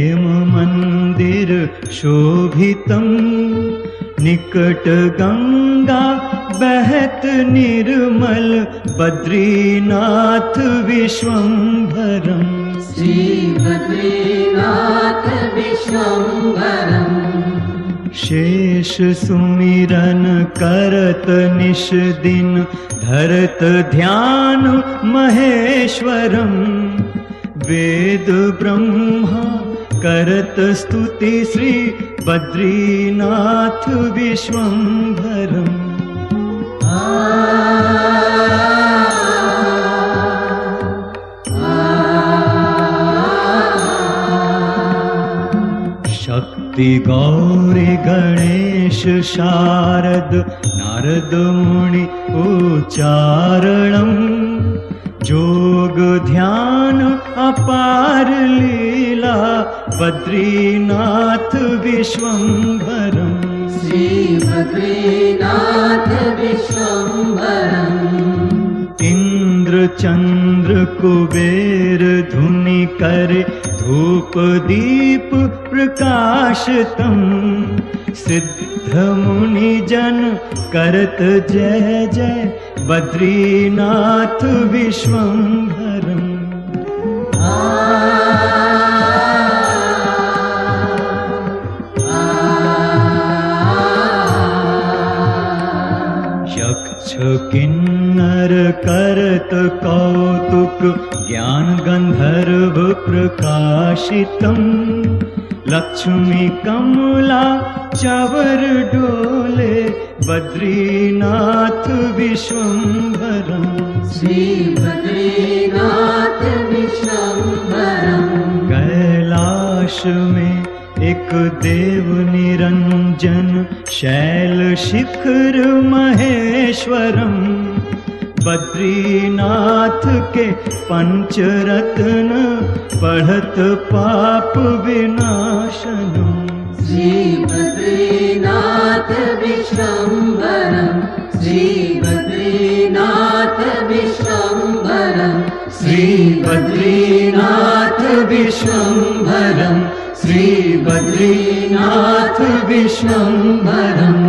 प्रेम मंदिर शोभितम् निकट गंगा बहत निर्मल बद्रीनाथ विश्वम्भरम् श्री बद्रीनाथ विश्वम्भरम् शेष सुमिरन करत निश दिन धरत ध्यान महेश्वरम् वेद ब्रह्मा करत स्तुति श्री बद्रीनाथ विश्वम्भरम् शक्ति गौरी गणेश शारद नारद मुनि उच्चारणम् जोग ध्यान अपार लीला बद्रीनाथ विश्वम्भरम् श्री बद्रीनाथ विश्वम्भरम् इंद्र चंद्र कुबेर धुनि करे धूप दीप प्रकाशतम् सिद्ध मुनि जन करत जय जय बद्रीनाथ विश्वम्भरम् यक्ष किन्नर करत कौतुक ज्ञान गंधर्व प्रकाशितम् लक्ष्मी कमला चवर डोले बद्रीनाथ विश्वम्भरम् श्री बद्रीनाथ विश्वम्भरम् कैलाश में एक देव निरंजन शैल शिखर महेश्वरम् बद्रीनाथ के पंचरत्न पढ़त पाप विनाशनम् श्री बद्रीनाथ विश्वम्भरम् श्री बद्रीनाथ विश्वम्भरम् श्री बद्रीनाथ विश्वम्भरम् श्री बद्रीनाथ विश्वम्भरम्